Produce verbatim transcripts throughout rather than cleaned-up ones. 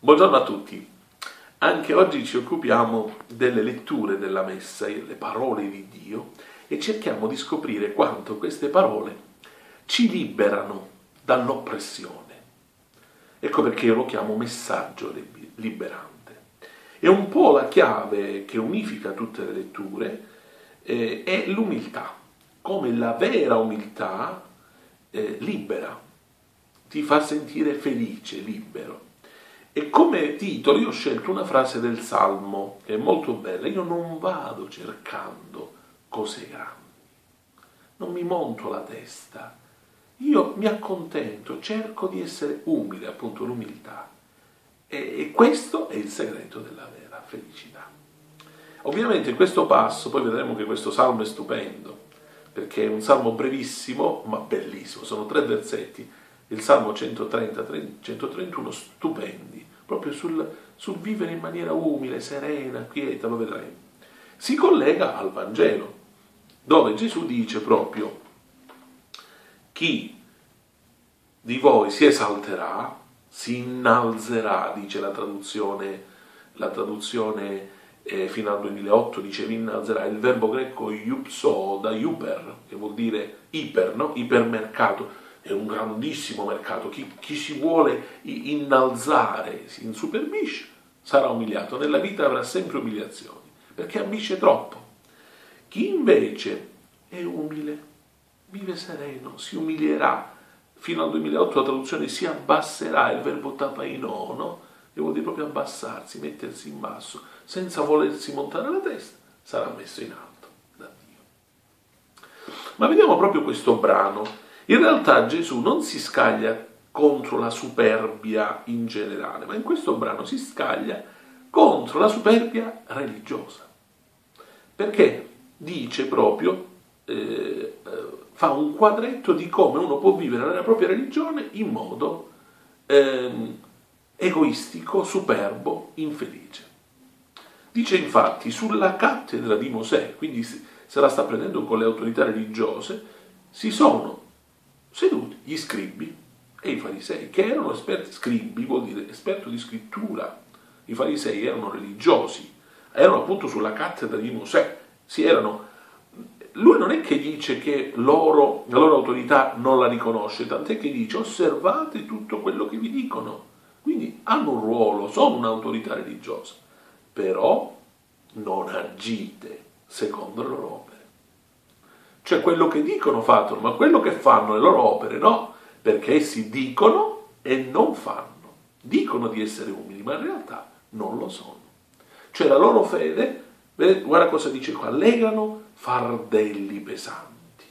Buongiorno a tutti. Anche oggi ci occupiamo delle letture della Messa, le parole di Dio, e cerchiamo di scoprire quanto queste parole ci liberano dall'oppressione. Ecco perché io lo chiamo messaggio liberante. E un po' la chiave che unifica tutte le letture eh, è l'umiltà, come la vera umiltà eh, libera, ti fa sentire felice, libero. E come titolo io ho scelto una frase del Salmo, che è molto bella: io non vado cercando cose grandi, non mi monto la testa, io mi accontento, cerco di essere umile, appunto l'umiltà. E, e questo è il segreto della vera felicità. Ovviamente in questo passo, poi vedremo che questo Salmo è stupendo, perché è un Salmo brevissimo, ma bellissimo, sono tre versetti, il Salmo centotrenta centotrentuno, stupendi, proprio sul, sul vivere in maniera umile, serena, quieta, lo vedremo. Si collega al Vangelo, dove Gesù dice proprio: chi di voi si esalterà, si innalzerà, dice la traduzione, la traduzione eh, fino al duemilaotto dice vi innalzerà, il verbo greco iupso da iuper, che vuol dire iper, no? Ipermercato. È un grandissimo mercato. Chi, chi si vuole innalzare, si insuperbisce, sarà umiliato. Nella vita avrà sempre umiliazioni, perché ambisce troppo. Chi invece è umile, vive sereno, si umilierà. Fino al duemilaotto la traduzione si abbasserà, il verbo tapaino, no? Che vuol dire proprio abbassarsi, mettersi in basso, senza volersi montare la testa, sarà messo in alto da Dio. Ma vediamo proprio questo brano. In realtà Gesù non si scaglia contro la superbia in generale, ma in questo brano si scaglia contro la superbia religiosa. Perché dice proprio, eh, fa un quadretto di come uno può vivere la propria religione in modo eh, egoistico, superbo, infelice. Dice infatti, sulla cattedra di Mosè, quindi se la sta prendendo con le autorità religiose, si sono seduti gli scribi e i farisei, che erano esperti. Scribi vuol dire esperto di scrittura. I farisei erano religiosi, erano appunto sulla cattedra di Mosè. Si erano... Lui non è che dice che loro, la loro autorità non la riconosce, tant'è che dice: osservate tutto quello che vi dicono. Quindi hanno un ruolo, sono un'autorità religiosa, però non agite secondo le loro opere. Cioè quello che dicono fatelo, ma quello che fanno le loro opere no, perché essi dicono e non fanno. Dicono di essere umili, ma in realtà non lo sono. Cioè la loro fede, guarda cosa dice qua, legano fardelli pesanti,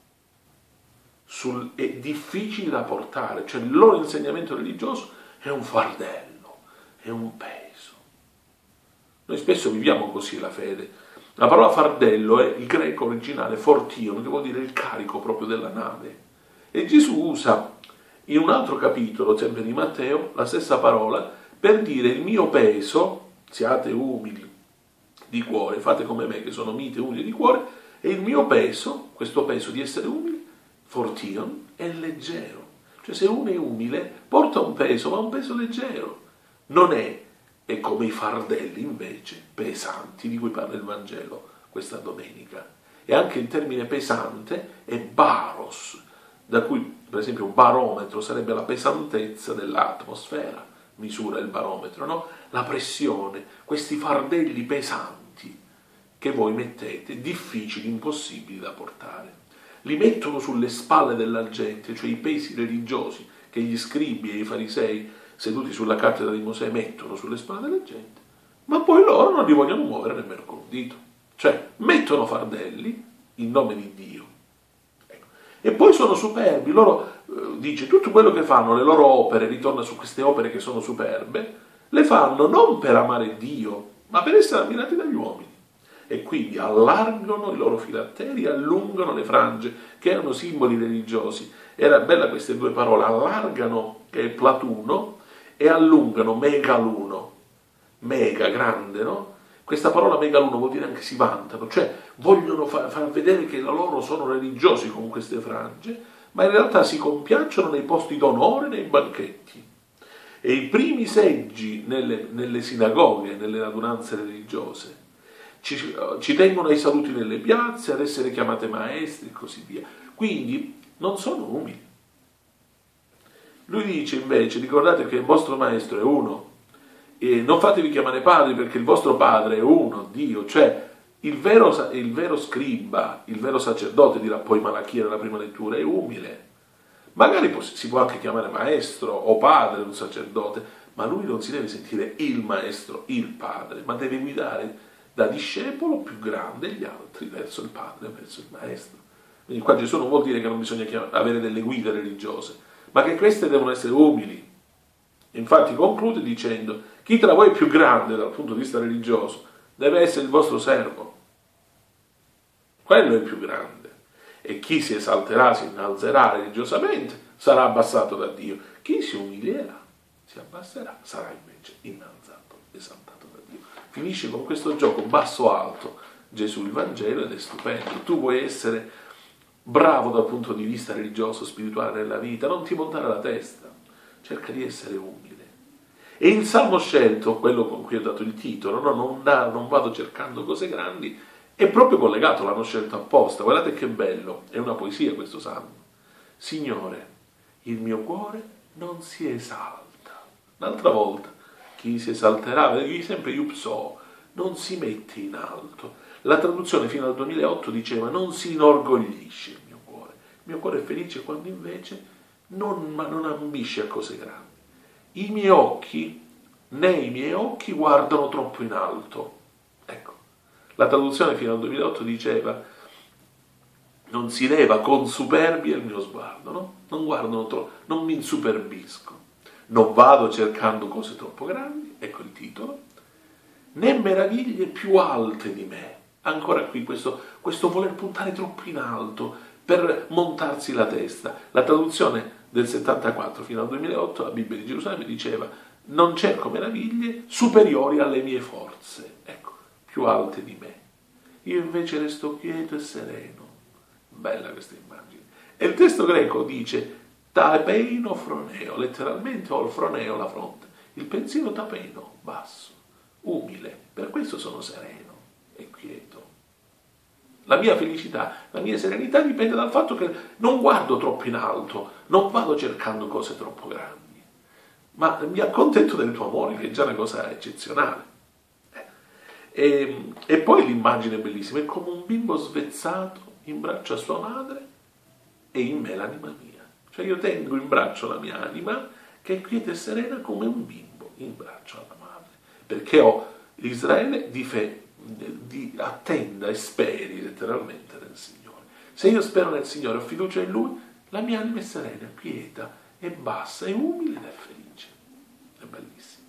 sul, è difficile da portare, cioè il loro insegnamento religioso è un fardello, è un peso. Noi spesso viviamo così la fede. La parola fardello è il greco originale fortion, che vuol dire il carico proprio della nave. E Gesù usa in un altro capitolo, sempre di Matteo, la stessa parola per dire: il mio peso, siate umili di cuore, fate come me che sono mite, umili di cuore, e il mio peso, questo peso di essere umili, fortion, è leggero. Cioè se uno è umile, porta un peso, ma un peso leggero. Non è e come i fardelli invece pesanti di cui parla il Vangelo questa domenica. E anche il termine pesante è baros, da cui per esempio un barometro sarebbe la pesantezza dell'atmosfera, misura il barometro, no? La pressione, questi fardelli pesanti che voi mettete, difficili, impossibili da portare. Li mettono sulle spalle della gente, cioè i pesi religiosi che gli scribi e i farisei seduti sulla cattedra di Mosè mettono sulle spalle della gente, ma poi loro non li vogliono muovere nemmeno con un dito. Cioè mettono fardelli in nome di Dio. Ecco. E poi sono superbi. Loro, eh, dice, tutto quello che fanno, le loro opere, ritorna su queste opere che sono superbe, le fanno non per amare Dio, ma per essere ammirati dagli uomini. E quindi allargano i loro filatteri, allungano le frange, che erano simboli religiosi. Era bella queste due parole, allargano, che è platuno, e allungano, megaluno, mega, grande, no? Questa parola megaluno vuol dire anche si vantano, cioè vogliono far, far vedere che loro sono religiosi con queste frange, ma in realtà si compiacciono nei posti d'onore, nei banchetti. e i primi seggi nelle, nelle sinagoghe, nelle radunanze religiose. Ci, ci tengono ai saluti nelle piazze, ad essere chiamate maestri e così via. Quindi non sono umili. Lui dice invece, ricordate che il vostro maestro è uno, e non fatevi chiamare padri perché il vostro padre è uno, Dio, cioè il vero, il vero scriba, il vero sacerdote, dirà poi Malachia nella prima lettura, è umile. Magari si può anche chiamare maestro o padre un sacerdote, ma lui non si deve sentire il maestro, il padre, ma deve guidare da discepolo più grande gli altri verso il padre, verso il maestro. Quindi qua Gesù non vuol dire che non bisogna avere delle guide religiose, ma che queste devono essere umili. Infatti conclude dicendo: chi tra voi è più grande dal punto di vista religioso deve essere il vostro servo. Quello è il più grande. E chi si esalterà, si innalzerà religiosamente, sarà abbassato da Dio. Chi si umilierà, si abbasserà, sarà invece innalzato, esaltato da Dio. Finisce con questo gioco basso-alto Gesù il Vangelo ed è stupendo. Tu vuoi essere bravo dal punto di vista religioso, spirituale nella vita, non ti montare la testa, cerca di essere umile. E il salmo scelto, quello con cui ho dato il titolo, no? non, da, non vado cercando cose grandi, è proprio collegato, l'hanno scelto apposta. Guardate che bello, è una poesia questo salmo. Signore, il mio cuore non si esalta. L'altra volta, chi si esalterà, vedi sempre iupso, non si mette in alto. La traduzione fino al duemilaotto diceva non si inorgoglisce il mio cuore. Il mio cuore è felice quando invece non, ma non ambisce a cose grandi. I miei occhi, né i miei occhi guardano troppo in alto. Ecco, la traduzione fino al duemilaotto diceva non si leva con superbia il mio sguardo, no? Non guardano troppo, non mi insuperbisco, non vado cercando cose troppo grandi, ecco il titolo, né meraviglie più alte di me. Ancora qui questo, questo voler puntare troppo in alto per montarsi la testa. La traduzione del settantaquattro fino al duemilaotto, la Bibbia di Gerusalemme diceva non cerco meraviglie superiori alle mie forze, ecco, più alte di me. Io invece resto quieto e sereno. Bella questa immagine. E il testo greco dice tapeino froneo, letteralmente ho il froneo, la fronte, il pensiero tapeino, basso, umile, per questo sono sereno e quieto. La mia felicità, la mia serenità dipende dal fatto che non guardo troppo in alto, non vado cercando cose troppo grandi, ma mi accontento del tuo amore, che è già una cosa eccezionale. E, e poi l'immagine è bellissima, è come un bimbo svezzato in braccio a sua madre e in me l'anima mia. Cioè io tengo in braccio la mia anima che è quieta e serena come un bimbo in braccio alla madre, perché ho l'Israele di fede, di attenda e speri letteralmente nel Signore. Se io spero nel Signore, ho fiducia in Lui, la mia anima è serena, quieta, è bassa, è umile ed è felice. È bellissimo.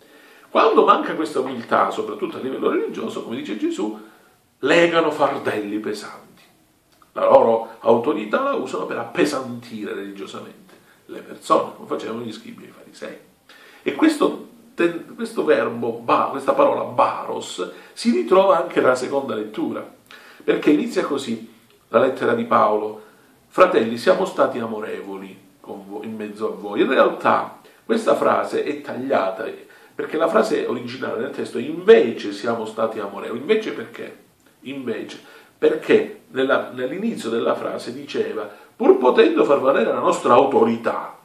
Quando manca questa umiltà, soprattutto a livello religioso, come dice Gesù, legano fardelli pesanti. La loro autorità la usano per appesantire religiosamente le persone, come facevano gli scribi e i farisei. E questo Questo verbo, questa parola baros, si ritrova anche nella seconda lettura, perché inizia così la lettera di Paolo: fratelli, siamo stati amorevoli con voi, in mezzo a voi. In realtà questa frase è tagliata, perché la frase originale nel testo è invece siamo stati amorevoli. Invece perché? Invece perché nella, nell'inizio della frase diceva pur potendo far valere la nostra autorità,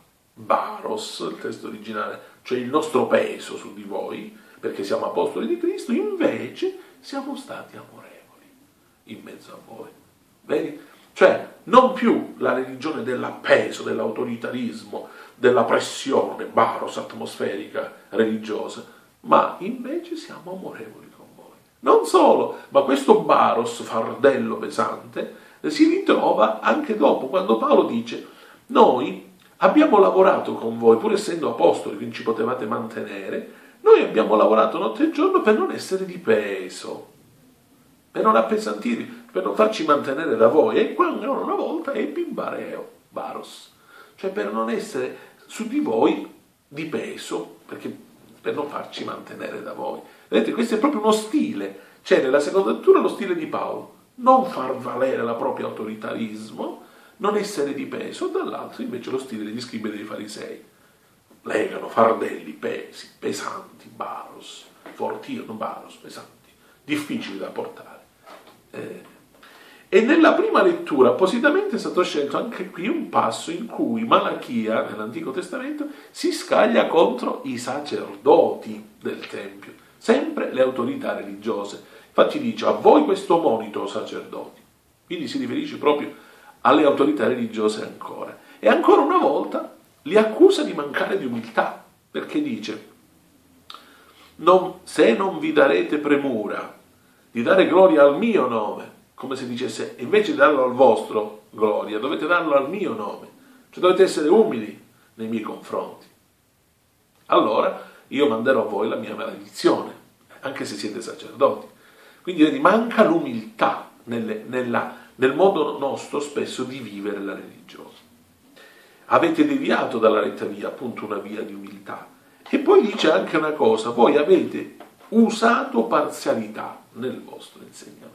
baros, il testo originale, cioè il nostro peso su di voi, perché siamo apostoli di Cristo, invece siamo stati amorevoli in mezzo a voi. Vedi? Cioè, non più la religione dell'appeso, dell'autoritarismo, della pressione, baros, atmosferica, religiosa, ma invece siamo amorevoli con voi. Non solo, ma questo baros, fardello pesante, si ritrova anche dopo, quando Paolo dice noi abbiamo lavorato con voi, pur essendo apostoli, quindi ci potevate mantenere, noi abbiamo lavorato notte e giorno per non essere di peso, per non appesantirvi, per non farci mantenere da voi. E qua una volta ebbi bareo, baros, cioè per non essere su di voi di peso, perché, per non farci mantenere da voi. Vedete, questo è proprio uno stile, c'è nella seconda lettura lo stile di Paolo, non far valere la propria autoritarismo, non essere di peso, dall'altro invece lo stile degli scribi e dei farisei. legano fardelli pesi, pesanti, baros, forti, non baros, pesanti, difficili da portare. Eh, E nella prima lettura appositamente è stato scelto anche qui un passo in cui Malachia, nell'Antico Testamento, si scaglia contro i sacerdoti del Tempio, sempre le autorità religiose. Infatti dice: a voi questo monito, sacerdoti. Quindi si riferisce proprio alle autorità religiose ancora. E ancora una volta li accusa di mancare di umiltà, perché dice: non, se non vi darete premura di dare gloria al mio nome, come se dicesse, invece di darlo al vostro gloria, dovete darlo al mio nome, cioè dovete essere umili nei miei confronti. Allora io manderò a voi la mia maledizione, anche se siete sacerdoti. Quindi vedi, manca l'umiltà nelle, nella, nel modo nostro spesso di vivere la religione. Avete deviato dalla retta via, appunto una via di umiltà. E poi dice anche una cosa: voi avete usato parzialità nel vostro insegnamento.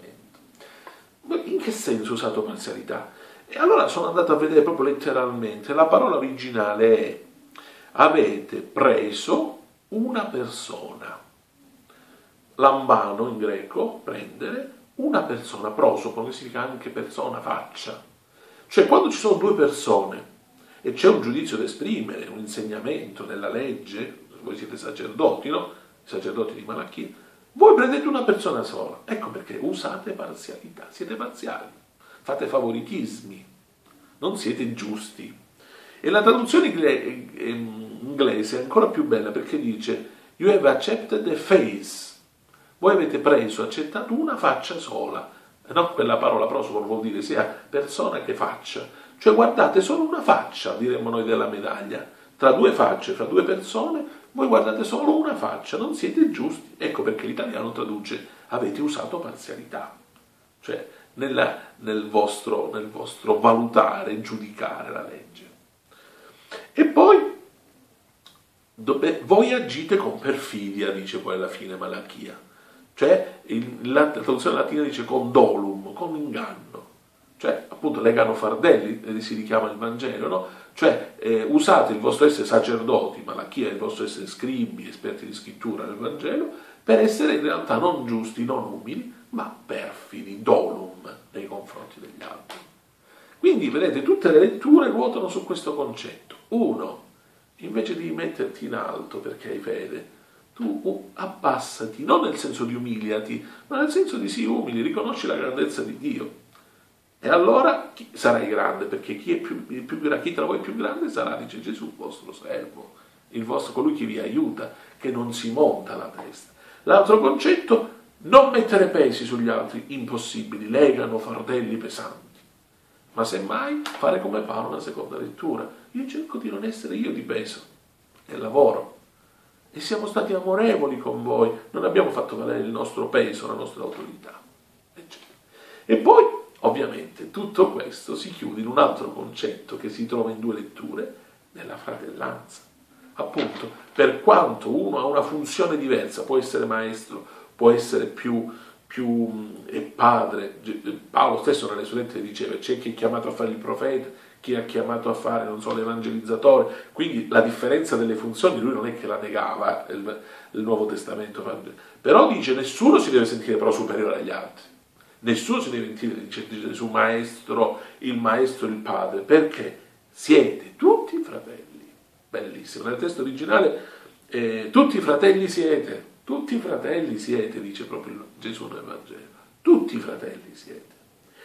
In che senso usato parzialità? E allora sono andato a vedere proprio letteralmente. La parola originale è: avete preso una persona. Lambano in greco, prendere, una persona, prosopo, che significa anche persona, faccia. Cioè quando ci sono due persone e c'è un giudizio da esprimere, un insegnamento nella legge, voi siete sacerdoti, no? I sacerdoti di Malachia, voi prendete una persona sola. Ecco perché usate parzialità, siete parziali, fate favoritismi, non siete giusti. E la traduzione inglese è ancora più bella, perché dice: you have accepted a face. Voi avete preso, accettato una faccia sola. No, quella parola prosopo vuol dire sia persona che faccia. Cioè guardate solo una faccia, diremmo noi, della medaglia. Tra due facce, fra due persone, voi guardate solo una faccia, non siete giusti. Ecco perché l'italiano traduce: avete usato parzialità. Cioè nella, nel, vostro, nel vostro valutare, giudicare la legge. E poi dove, voi agite con perfidia, dice poi alla fine Malachia. Cioè il, la traduzione latina dice con dolum, con inganno. Cioè appunto legano fardelli, si richiama il Vangelo, no? Cioè eh, usate il vostro essere sacerdoti, Malachia, il vostro essere scribi, esperti di scrittura nel Vangelo, per essere in realtà non giusti, non umili, ma perfidi, dolum, nei confronti degli altri. Quindi vedete, tutte le letture ruotano su questo concetto. Uno, invece di metterti in alto perché hai fede, tu abbassati, non nel senso di umiliati, ma nel senso di sii umili, riconosci la grandezza di Dio. E allora chi, sarai grande, perché chi è più, più chi tra voi è più grande sarà, dice Gesù, il vostro servo, il vostro, colui che vi aiuta, che non si monta la testa. L'altro concetto, non mettere pesi sugli altri impossibili, legano fardelli pesanti, ma semmai fare come Paolo nella seconda lettura: io cerco di non essere io di peso e lavoro, e siamo stati amorevoli con voi, non abbiamo fatto valere il nostro peso, la nostra autorità, eccetera. E poi ovviamente tutto questo si chiude in un altro concetto che si trova in due letture, nella fratellanza. Appunto, per quanto uno ha una funzione diversa, può essere maestro, può essere più, più eh, padre. Paolo stesso nelle sue lettere diceva: c'è chi è chiamato a fare il profeta, chi è chiamato a fare, non so, l'evangelizzatore. Quindi la differenza delle funzioni lui non è che la negava, il, il Nuovo Testamento. Però dice: nessuno si deve sentire però superiore agli altri. Nessuno si deve sentire, dice Gesù, maestro, il maestro, il padre, perché siete tutti fratelli. Bellissimo. Nel testo originale, eh, tutti fratelli siete, tutti fratelli siete, dice proprio Gesù nel Vangelo. Tutti fratelli siete.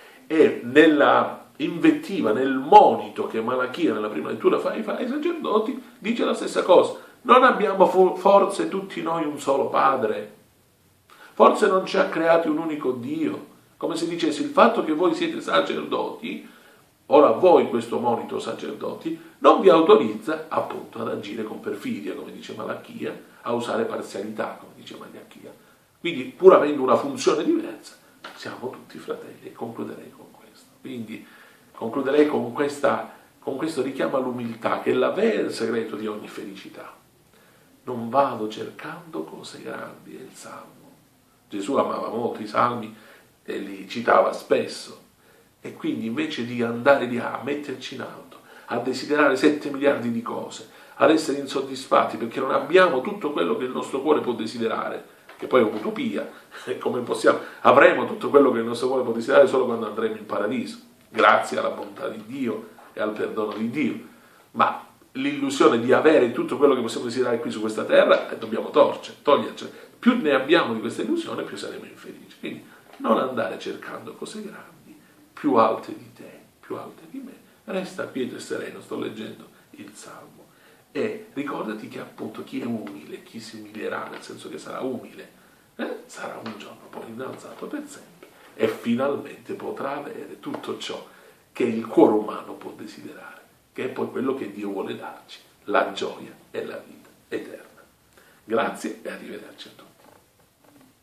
E nella invettiva, nel monito che Malachia nella prima lettura fa ai, fa ai sacerdoti, dice la stessa cosa. Non abbiamo forse tutti noi un solo Padre? Forse non ci ha creati un unico Dio? Come se dicesse: il fatto che voi siete sacerdoti, ora voi questo monito sacerdoti, non vi autorizza appunto ad agire con perfidia, come dice Malachia, a usare parzialità, come dice Malachia. Quindi, pur avendo una funzione diversa, siamo tutti fratelli. E concluderei con questo. Quindi concluderei con, questa, con questo richiamo all'umiltà, che è il vero segreto di ogni felicità. Non vado cercando cose grandi, è il Salmo. Gesù amava molto i Salmi e li citava spesso. E quindi invece di andare di là, a metterci in alto, a desiderare sette miliardi di cose, ad essere insoddisfatti perché non abbiamo tutto quello che il nostro cuore può desiderare, che poi è un'utopia, come possiamo, avremo tutto quello che il nostro cuore può desiderare solo quando andremo in paradiso, grazie alla bontà di Dio e al perdono di Dio, ma l'illusione di avere tutto quello che possiamo desiderare qui su questa terra eh, dobbiamo torcere, togliercela. Più ne abbiamo di questa illusione, più saremo infelici. Quindi non andare cercando cose grandi, più alte di te, più alte di me. Resta quieto e sereno, sto leggendo il Salmo. E ricordati che appunto chi è umile, chi si umilierà, nel senso che sarà umile, eh, sarà un giorno poi innalzato per sempre e finalmente potrà avere tutto ciò che il cuore umano può desiderare, che è poi quello che Dio vuole darci, la gioia e la vita eterna. Grazie e arrivederci a tutti.